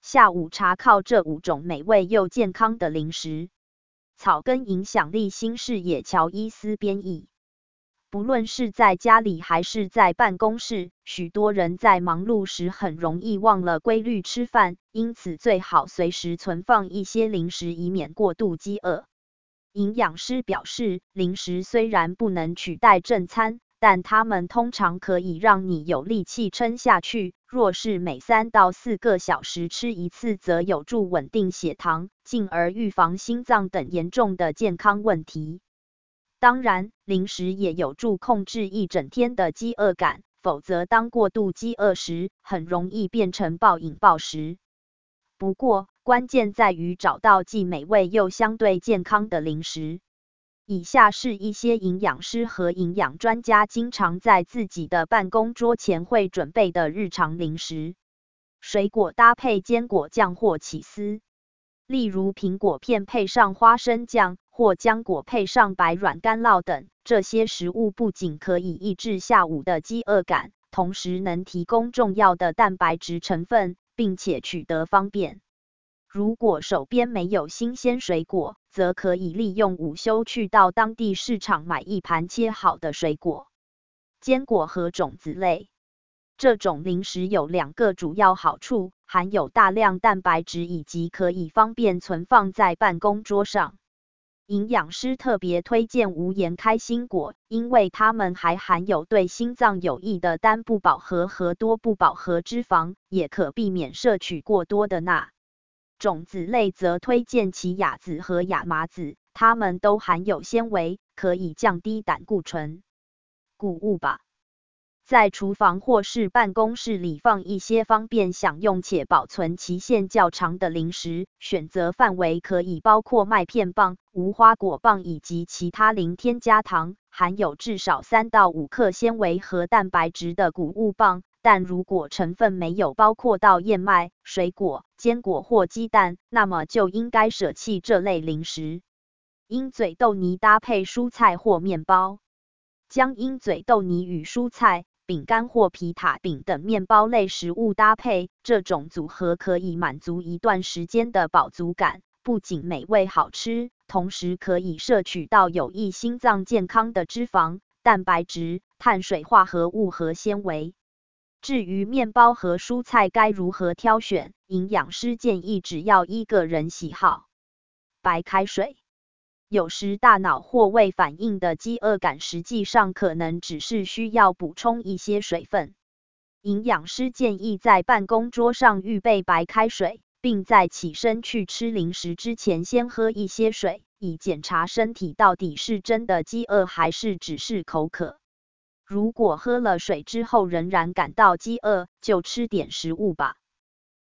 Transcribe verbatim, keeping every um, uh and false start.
下午茶靠这五种美味又健康的零食。草根影响力新视野乔伊斯编译。不论是在家里还是在办公室，许多人在忙碌时很容易忘了规律吃饭，因此最好随时存放一些零食，以免过度饥饿。营养师表示，零食虽然不能取代正餐，但它们通常可以让你有力气撑下去。若是每三到四个小时吃一次，则有助稳定血糖，进而预防心脏等严重的健康问题。当然，零食也有助控制一整天的饥饿感，否则当过度饥饿时，很容易变成暴饮暴食。不过，关键在于找到既美味又相对健康的零食。以下是一些营养师和营养专家经常在自己的办公桌前会准备的日常零食。水果搭配坚果酱或起司，例如苹果片配上花生酱，或浆果配上白软干酪等。这些食物不仅可以抑制下午的饥饿感，同时能提供重要的蛋白质成分，并且取得方便。如果手边没有新鲜水果，则可以利用午休去到当地市场买一盘切好的水果、坚果和种子类。这种零食有两个主要好处，含有大量蛋白质以及可以方便存放在办公桌上。营养师特别推荐无盐开心果，因为它们还含有对心脏有益的单不饱和和多不饱和脂肪，也可避免摄取过多的钠。种子类则推荐奇亚籽和亚麻籽，它们都含有纤维，可以降低胆固醇。谷物吧。在厨房或是办公室里放一些方便享用且保存期限较长的零食，选择范围可以包括麦片棒、无花果棒以及其他零添加糖、含有至少三到五克纤维和蛋白质的谷物棒。但如果成分没有包括到燕麦、水果、坚果或鸡蛋，那么就应该舍弃这类零食。鹰嘴豆泥搭配蔬菜或面包，将鹰嘴豆泥与蔬菜、饼干或皮塔饼等面包类食物搭配，这种组合可以满足一段时间的饱足感，不仅美味好吃，同时可以摄取到有益心脏健康的脂肪、蛋白质、碳水化合物和纤维。至于面包和蔬菜该如何挑选，营养师建议只要依个人喜好。白开水。有时大脑或胃反应的饥饿感实际上可能只是需要补充一些水分。营养师建议在办公桌上预备白开水，并在起身去吃零食之前先喝一些水，以检查身体到底是真的饥饿还是只是口渴。如果喝了水之后仍然感到饥饿，就吃点食物吧。